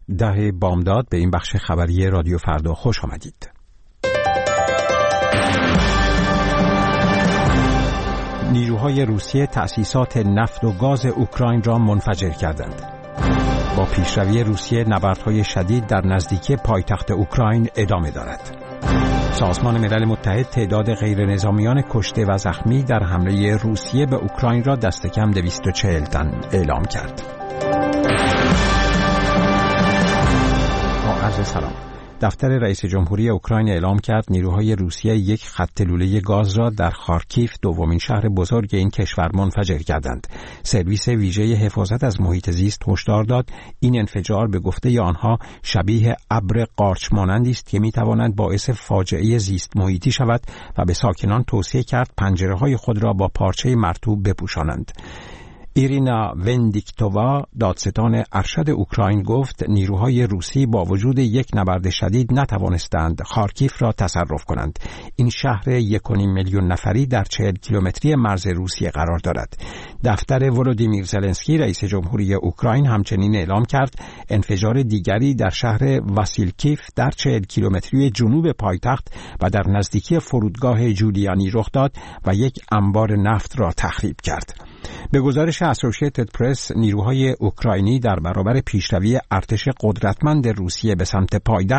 10 بامداد به این بخش خبری رادیو فردا خوش آمدید. نیروهای روسیه تأسیسات نفت و گاز اوکراین را منفجر کردند. با پیشروی روسیه نبردهای شدید در نزدیکی پایتخت اوکراین ادامه دارد. سازمان ملل متحد تعداد غیرنظامیان کشته و زخمی در حمله روسیه به اوکراین را دست کم 240 تن اعلام کرد. عرض سلام. دفتر رئیس جمهوری اوکراین اعلام کرد نیروهای روسیه یک خط لوله گاز را در خارکیف، دومین شهر بزرگ این کشور، منفجر کردند. سرویس ویژه حفاظت از محیط زیست هشدار داد این انفجار به گفته آنها شبیه ابر قارچ مانندی است که میتواند باعث فاجعه زیست محیطی شود و به ساکنان توصیه کرد پنجره‌های خود را با پارچه مرطوب بپوشانند. ایرینا وندیکتووا، دادستان ارشد اوکراین، گفت نیروهای روسی با وجود یک نبرد شدید نتوانستند خارکیف را تصرف کنند. این شهر 1.5 میلیون نفری در 40 کیلومتری مرز روسیه قرار دارد. دفتر ولودیمیر زلنسکی رئیس جمهوری اوکراین همچنین اعلام کرد انفجار دیگری در شهر واسیلکیف در 40 کیلومتری جنوب پایتخت و در نزدیکی فرودگاه جولیانی رخ داد و یک انبار نفت را تخریب کرد. به گزارش اسوسییتد پرس، نیروهای اوکراینی در برابر پیشروی ارتش قدرتمند روسیه به سمت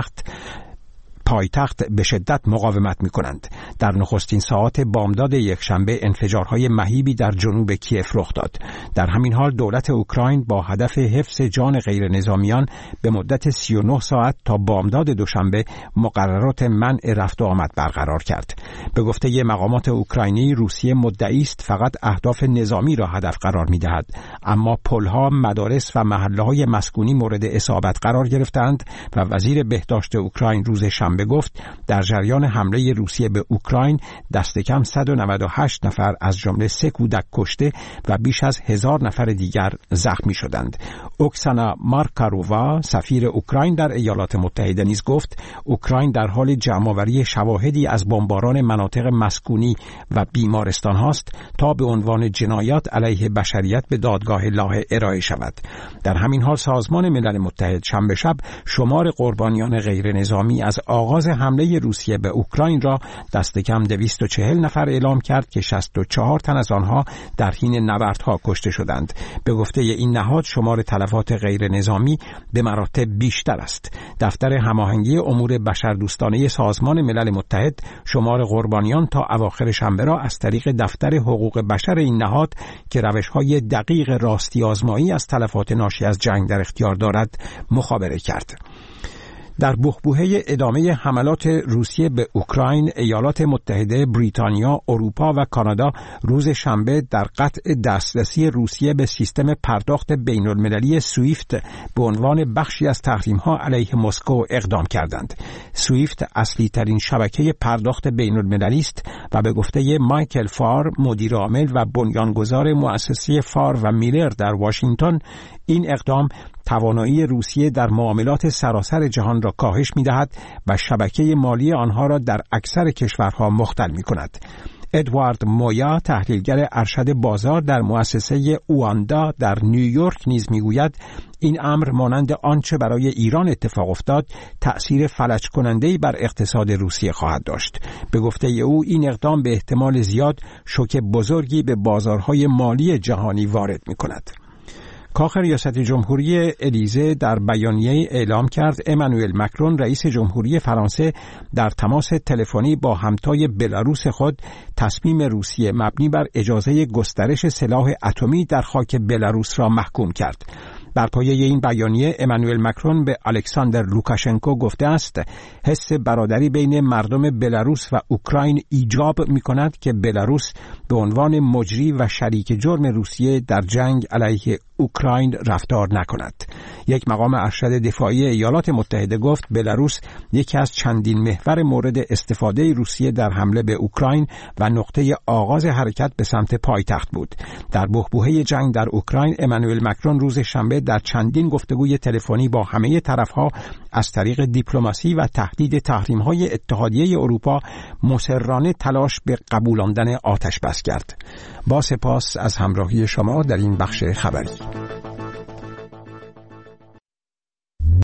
پایتخت به شدت مقاومت می‌کنند. در نخستین ساعات بامداد یکشنبه انفجارهای مهیبی در جنوب کیف رخ داد. در همین حال دولت اوکراین با هدف حفظ جان غیرنظامیان به مدت 39 ساعت تا بامداد دوشنبه مقررات منع رفت و آمد برقرار کرد. به گفته مقامات اوکراینی، روسیه مدعی است فقط اهداف نظامی را هدف قرار می‌دهد، اما پل‌ها، مدارس و محله‌های مسکونی مورد اصابت قرار گرفتند و وزیر بهداشت اوکراین روز شنبه گفت در جریان حمله روسیه به اوکراین دست کم 198 نفر از جمله 3 کودک کشته و بیش از 1000 نفر دیگر زخمی شدند. اوکسانا مارکارووا، سفیر اوکراین در ایالات متحده، نیز گفت اوکراین در حال جمع‌آوری شواهدی از بمباران مناطق مسکونی و بیمارستان هاست تا به عنوان جنایات علیه بشریت به دادگاه لاهه ارائه شود. در همین حال سازمان ملل متحد شنبه شب شمار قربانیان غیرنظامی از آغاز حمله روسیه به اوکراین را دست کم 240 نفر اعلام کرد که 64 تن از آنها در حین نبردها کشته شدند. به گفته این نهاد شمار تلفات غیر نظامی به مراتب بیشتر است. دفتر هماهنگی امور بشردوستانه سازمان ملل متحد شمار قربانیان تا اواخر شنبه را از طریق دفتر حقوق بشر این نهاد که روش‌های دقیق راستی آزمایی از تلفات ناشی از جنگ در اختیار دارد مخابره کرد. در بحبوحه ادامه حملات روسیه به اوکراین، ایالات متحده، بریتانیا، اروپا و کانادا روز شنبه در قطع دسترسی روسیه به سیستم پرداخت بین‌المللی سویفت به عنوان بخشی از تحریم‌ها علیه مسکو اقدام کردند. سویفت اصلی ترین شبکه پرداخت بین‌المللی است و به گفته مایکل فار، مدیر عامل و بنیانگذار مؤسسه فار و میلر در واشنگتن، این اقدام توانایی روسیه در معاملات سراسر جهان را کاهش می‌دهد و شبکه مالی آنها را در اکثر کشورها مختل می‌کند. ادوارد مویا، تحلیلگر ارشد بازار در مؤسسه اواندا در نیویورک، نیز می‌گوید این امر مانند آنچه برای ایران اتفاق افتاد تأثیر فلج کننده‌ای بر اقتصاد روسیه خواهد داشت. به گفته او این اقدام به احتمال زیاد شوک بزرگی به بازارهای مالی جهانی وارد می‌کند. کاخ ریاست جمهوری الیزه در بیانیه اعلام کرد امانوئل مکرون، رئیس جمهوری فرانسه، در تماس تلفنی با همتای بلاروس خود تصمیم روسیه مبنی بر اجازه گسترش سلاح اتمی در خاک بلاروس را محکوم کرد. بر پایه این بیانیه امانوئل مکرون به الکساندر لوکاشنکو گفته است حس برادری بین مردم بلاروس و اوکراین ایجاب می‌کند که بلاروس به عنوان مجری و شریک جرم روسیه در جنگ علیه اوکراین رفتار نکند. یک مقام ارشد دفاعی ایالات متحده گفت بلاروس یکی از چندین محور مورد استفاده روسیه در حمله به اوکراین و نقطه آغاز حرکت به سمت پایتخت بود. در بحبوحه جنگ در اوکراین، امانوئل مکرون روز شنبه در چندین گفتگوی تلفنی با همه طرفها از طریق دیپلماسی و تهدید تحریم‌های اتحادیه اروپا مصرانه تلاش به قبولاندن آتش بس کرد. با سپاس از همراهی شما در این بخش خبری.